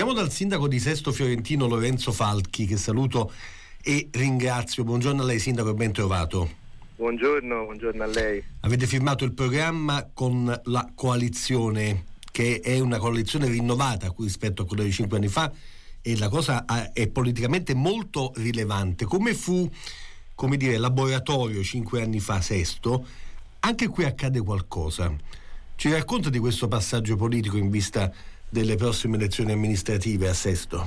Partiamo dal sindaco di Sesto Fiorentino Lorenzo Falchi, che saluto e ringrazio. Buongiorno a lei sindaco e ben trovato. Buongiorno a lei. Avete firmato il programma con la coalizione, che è una coalizione rinnovata rispetto a quella di 5 anni fa, e la cosa è politicamente molto rilevante. Come fu, laboratorio 5 anni fa Sesto, anche qui accade qualcosa. Ci racconta di questo passaggio politico in vista delle prossime elezioni amministrative a Sesto?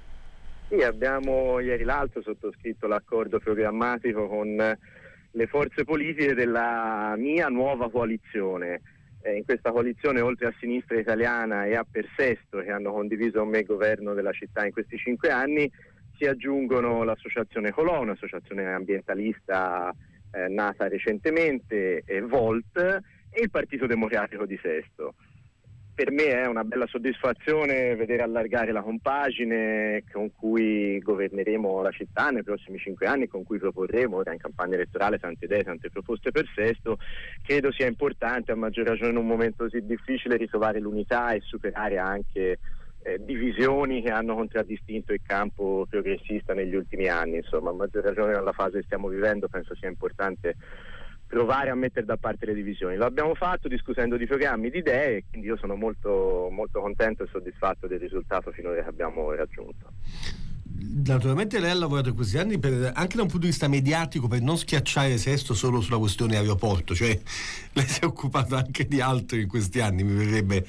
Sì, abbiamo ieri l'altro sottoscritto l'accordo programmatico con le forze politiche della mia nuova coalizione. In questa coalizione, oltre a Sinistra Italiana e a Per Sesto, che hanno condiviso con me il governo della città in questi 5 anni, si aggiungono l'associazione Colò, un'associazione ambientalista nata recentemente, Volt, e il Partito Democratico di Sesto. Per me è una bella soddisfazione vedere allargare la compagine con cui governeremo la città nei prossimi 5 anni, con cui proporremo ora in campagna elettorale tante idee, tante proposte per Sesto. Credo sia importante, a maggior ragione in un momento così difficile, ritrovare l'unità e superare anche divisioni che hanno contraddistinto il campo progressista negli ultimi anni. Insomma, a maggior ragione nella fase che stiamo vivendo penso sia importante provare a mettere da parte le divisioni. Lo abbiamo fatto discutendo di programmi, di idee, e quindi io sono molto, molto contento e soddisfatto del risultato finora che abbiamo raggiunto. Naturalmente lei ha lavorato in questi anni anche da un punto di vista mediatico, per non schiacciare Sesto solo sulla questione aeroporto, cioè lei si è occupato anche di altro in questi anni, mi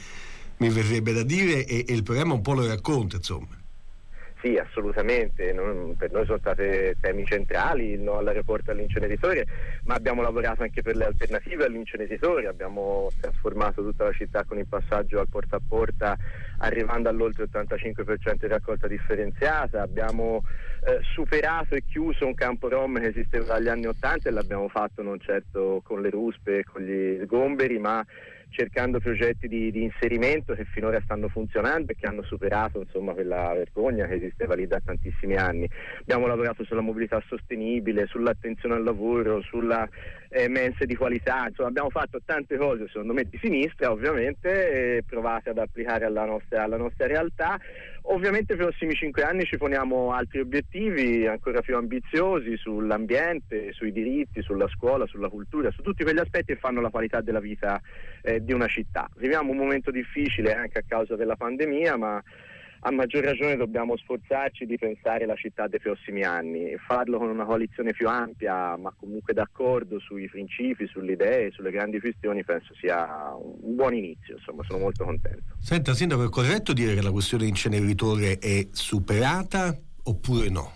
verrebbe da dire, e il programma un po' lo racconta, insomma. Sì, assolutamente, per noi sono stati temi centrali, il no all'aeroporto e all'inceneritore, ma abbiamo lavorato anche per le alternative all'inceneritore, abbiamo trasformato tutta la città con il passaggio al porta a porta, arrivando all'oltre 85% di raccolta differenziata, abbiamo superato e chiuso un campo rom che esisteva dagli anni 80 e l'abbiamo fatto non certo con le ruspe e con gli sgomberi, ma cercando progetti di inserimento che finora stanno funzionando e che hanno superato, insomma, quella vergogna che esisteva lì da tantissimi anni. Abbiamo lavorato sulla mobilità sostenibile, sull'attenzione al lavoro, sulla mense di qualità, insomma abbiamo fatto tante cose secondo me di sinistra, ovviamente, provate ad applicare alla nostra realtà. Ovviamente per i prossimi 5 anni ci poniamo altri obiettivi ancora più ambiziosi sull'ambiente, sui diritti, sulla scuola, sulla cultura, su tutti quegli aspetti che fanno la qualità della vita di una città. Viviamo un momento difficile anche a causa della pandemia, ma a maggior ragione dobbiamo sforzarci di pensare la città dei prossimi anni e farlo con una coalizione più ampia, ma comunque d'accordo sui principi, sulle idee, sulle grandi questioni. Penso sia un buon inizio, insomma sono molto contento. Senta sindaco, è corretto dire che la questione inceneritore è superata oppure no?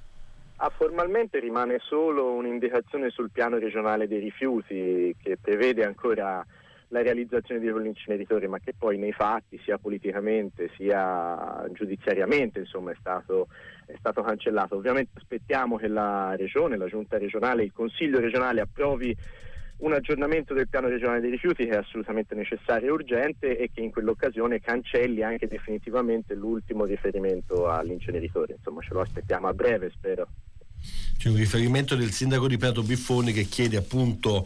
Formalmente rimane solo un'indicazione sul piano regionale dei rifiuti che prevede ancora la realizzazione di quell'inceneritore, ma che poi nei fatti, sia politicamente sia giudiziariamente, insomma, è stato cancellato. Ovviamente aspettiamo che la regione, la giunta regionale, il consiglio regionale approvi un aggiornamento del piano regionale dei rifiuti che è assolutamente necessario e urgente, e che in quell'occasione cancelli anche definitivamente l'ultimo riferimento all'inceneritore. Insomma, ce lo aspettiamo a breve, spero. C'è un riferimento del sindaco di Prato Biffoni che chiede appunto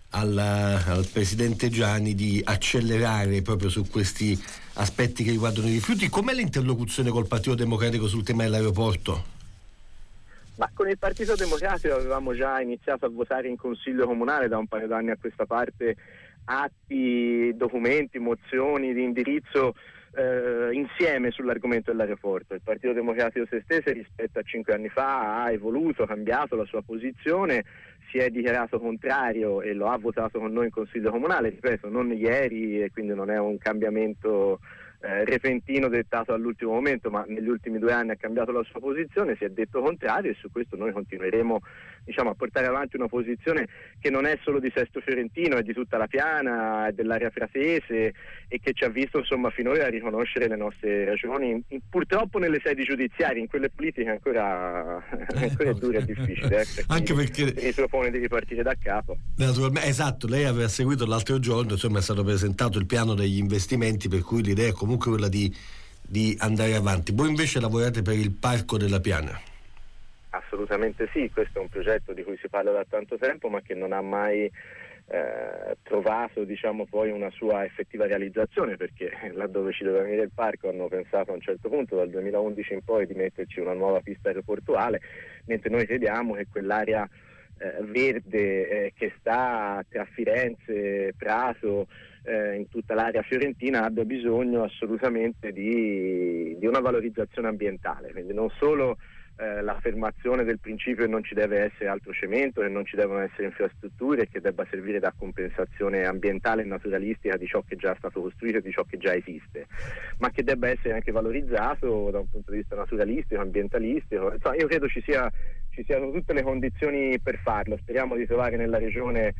al presidente Gianni di accelerare proprio su questi aspetti che riguardano i rifiuti. Com'è l'interlocuzione col Partito Democratico sul tema dell'aeroporto? Ma con il Partito Democratico avevamo già iniziato a votare in Consiglio Comunale da un paio d'anni a questa parte atti, documenti, mozioni di indirizzo insieme sull'argomento dell'aeroporto. Il Partito Democratico se stesso rispetto a 5 anni fa ha evoluto, cambiato la sua posizione, si è dichiarato contrario e lo ha votato con noi in Consiglio Comunale, ripeto, non ieri, e quindi non è un cambiamento repentino dettato all'ultimo momento, ma negli ultimi 2 anni ha cambiato la sua posizione, si è detto contrario, e su questo noi continueremo, diciamo, a portare avanti una posizione che non è solo di Sesto Fiorentino, è di tutta la Piana, è dell'area pratese, e che ci ha visto, insomma, finora riconoscere le nostre ragioni, purtroppo nelle sedi giudiziarie, in quelle politiche ancora è dura e difficile, anche perché si propone di ripartire da capo. Naturalmente, esatto, lei aveva seguito l'altro giorno, insomma è stato presentato il piano degli investimenti, per cui l'idea è comunque quella di andare avanti. Voi invece lavorate per il Parco della Piana? Assolutamente sì, questo è un progetto di cui si parla da tanto tempo, ma che non ha mai trovato diciamo poi una sua effettiva realizzazione, perché laddove ci doveva venire il parco hanno pensato a un certo punto dal 2011 in poi di metterci una nuova pista aeroportuale, mentre noi crediamo che quell'area verde che sta tra Firenze, Prato, in tutta l'area fiorentina abbia bisogno assolutamente di una valorizzazione ambientale, quindi non solo l'affermazione del principio che non ci deve essere altro cemento, che non ci devono essere infrastrutture, che debba servire da compensazione ambientale e naturalistica di ciò che già è stato costruito e di ciò che già esiste, ma che debba essere anche valorizzato da un punto di vista naturalistico, ambientalistico. Insomma, io credo ci siano tutte le condizioni per farlo. Speriamo di trovare nella regione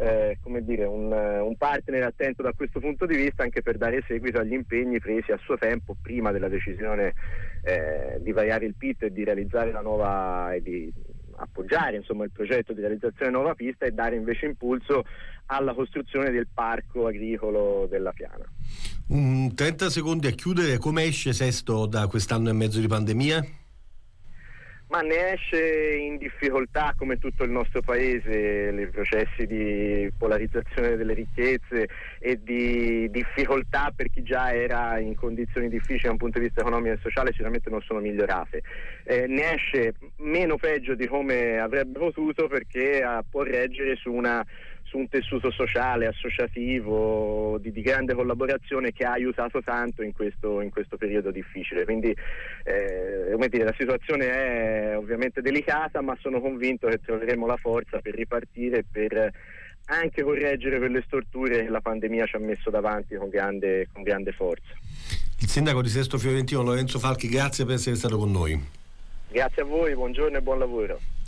un partner attento da questo punto di vista, anche per dare seguito agli impegni presi a suo tempo prima della decisione di variare il PIT e di realizzare la nuova e di appoggiare insomma il progetto di realizzazione della nuova pista, e dare invece impulso alla costruzione del parco agricolo della Piana. 30 secondi a chiudere. Come esce Sesto da quest'anno e mezzo di pandemia? Ma ne esce in difficoltà come tutto il nostro paese, i processi di polarizzazione delle ricchezze e di difficoltà per chi già era in condizioni difficili da un punto di vista economico e sociale sicuramente non sono migliorate. Ne esce meno peggio di come avrebbe potuto, perché può reggere su un tessuto sociale, associativo, di grande collaborazione, che ha aiutato tanto in questo periodo difficile. Quindi la situazione è ovviamente delicata, ma sono convinto che troveremo la forza per ripartire e per anche correggere quelle storture che la pandemia ci ha messo davanti con grande forza. Il sindaco di Sesto Fiorentino Lorenzo Falchi, grazie per essere stato con noi. Grazie a voi, buongiorno e buon lavoro.